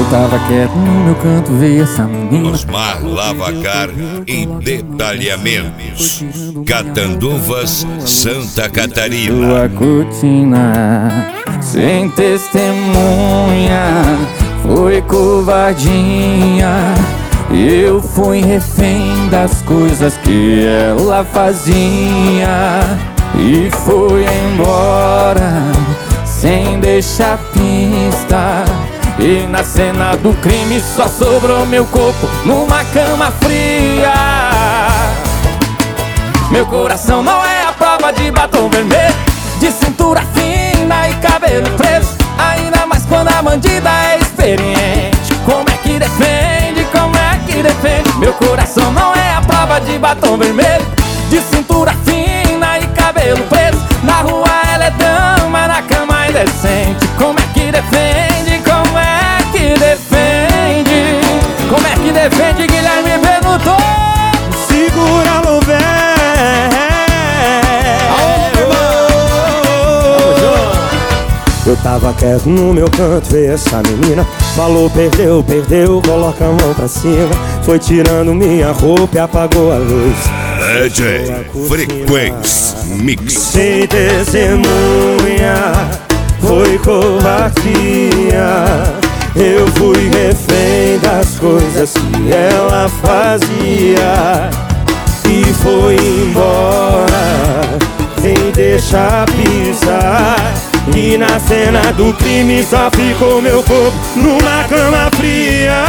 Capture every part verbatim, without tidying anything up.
tava quieto no meu canto, veio essa menina. Osmar Lavacar e Detalhamentos, Catanduvas, Santa Catarina. Sua cortina sem testemunha, foi covardia. Eu fui refém das coisas que ela fazia e foi embora sem deixar pista. E na cena do crime só sobrou meu corpo numa cama fria. Meu coração não é a prova de batom vermelho, de cintura fina e cabelo preso, ainda mais quando a bandida é experiente. Como é que defende, como é que defende? Meu coração não é a prova de batom vermelho, de cintura fina e cabelo preso. Na rua ela é dama, na cama é indecente. Como é que defende, como é que defende? Como é que defende, Guilherme perguntou. Segura no véu. Eu tava quieto no meu canto, veio essa menina. Falou, perdeu, perdeu, coloca a mão pra cima. Foi tirando minha roupa e apagou a luz. D J Frequência Mix. Sem testemunha, foi covardia. Eu fui refém das coisas que ela fazia e foi embora sem deixar pisar. E na cena do crime só ficou meu corpo numa cama fria.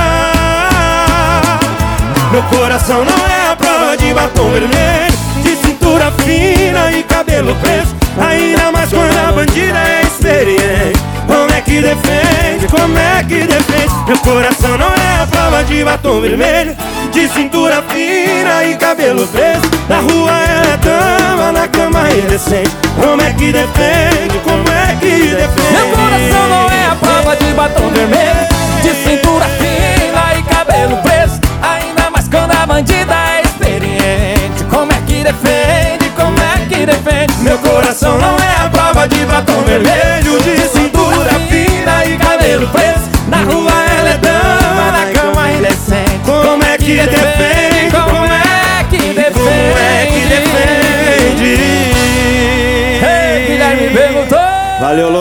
Meu coração não é a prova de batom vermelho, de cintura fina e cabelo preso, ainda mais quando a bandida é experiente. Como é que defende, como é que defende? Meu coração não é a prova de batom vermelho, de cintura fina e cabelo preso. Na rua ela é dama, na cama é indecente. Como é que defende, como é que defende? Meu coração não é a prova de batom vermelho, de cintura fina e cabelo preso, ainda mais quando a bandida é experiente. Como é que defende, como é que defende? Meu coração não é a prova de batom vermelho, de cintura fina e cabelo preso. Na rua ela é dama, na cama é indecente. Como é que defende, como é que defende? como é que defende? Hey, Guilherme perguntou. Valeu,